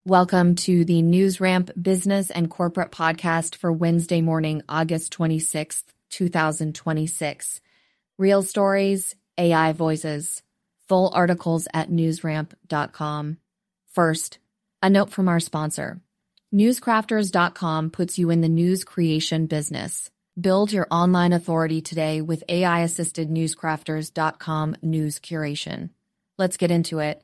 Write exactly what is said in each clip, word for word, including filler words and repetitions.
Welcome to the NewsRamp Business and Corporate Podcast for Wednesday morning, August twenty-sixth, twenty twenty-six. Real stories, A I voices. Full articles at newsramp dot com. First, a note from our sponsor. newscrafters dot com puts you in the news creation business. Build your online authority today with A I-assisted newscrafters dot com news curation. Let's get into it.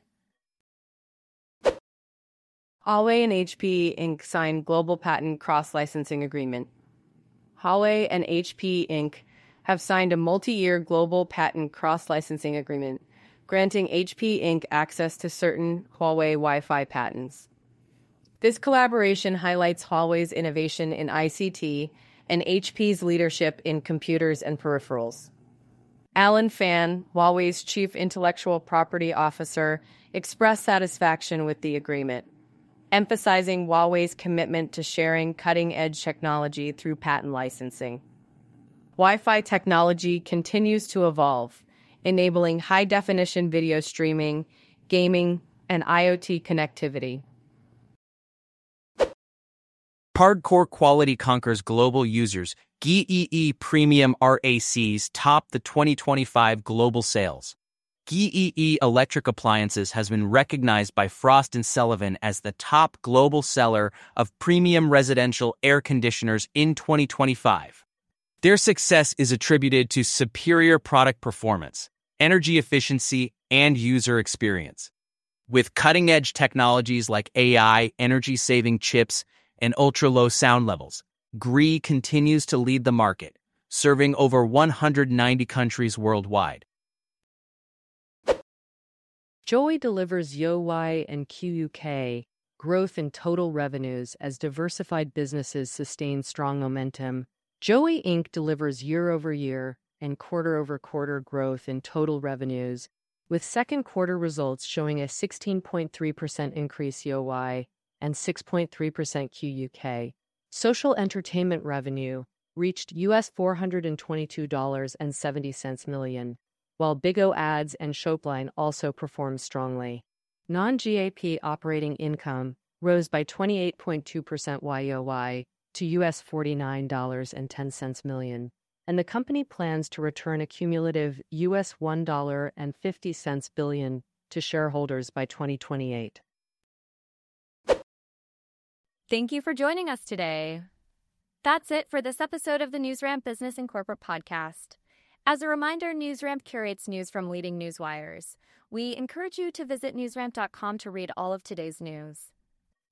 Huawei and H P Incorporated signed global patent cross-licensing agreement. Huawei and H P Incorporated have signed a multi-year global patent cross-licensing agreement, granting H P Incorporated access to certain Huawei Wi-Fi patents. This collaboration highlights Huawei's innovation in I C T and H P's leadership in computers and peripherals. Alan Fan, Huawei's chief intellectual property officer, expressed satisfaction with the agreement, emphasizing Huawei's commitment to sharing cutting-edge technology through patent licensing. Wi-Fi technology continues to evolve, enabling high-definition video streaming, gaming, and IoT connectivity. Hardcore quality conquers global users. G E E Premium R A Cs top the twenty twenty-five global sales. G E E Electric Appliances has been recognized by Frost and Sullivan as the top global seller of premium residential air conditioners in twenty twenty-five. Their success is attributed to superior product performance, energy efficiency, and user experience. With cutting-edge technologies like A I, energy-saving chips, and ultra-low sound levels, G E E continues to lead the market, serving over one hundred ninety countries worldwide. Jowey delivers Y O Y and Q U K growth in total revenues as diversified businesses sustain strong momentum. Jowey Incorporated delivers year-over-year and quarter-over-quarter growth in total revenues, with second quarter results showing a sixteen point three percent increase Y O Y and six point three percent Q U K. Social entertainment revenue reached U S four hundred twenty-two dollars and seventy cents million, while Bigo Ads and Shopline also performed strongly. Non-GAAP operating income rose by twenty-eight point two percent Y O Y to U S forty-nine dollars and ten cents million, and the company plans to return a cumulative U S one dollar and fifty cents billion to shareholders by twenty twenty-eight. Thank you for joining us today. That's it for this episode of the NewsRamp Business and Corporate Podcast. As a reminder, NewsRamp curates news from leading news wires. We encourage you to visit newsramp dot com to read all of today's news.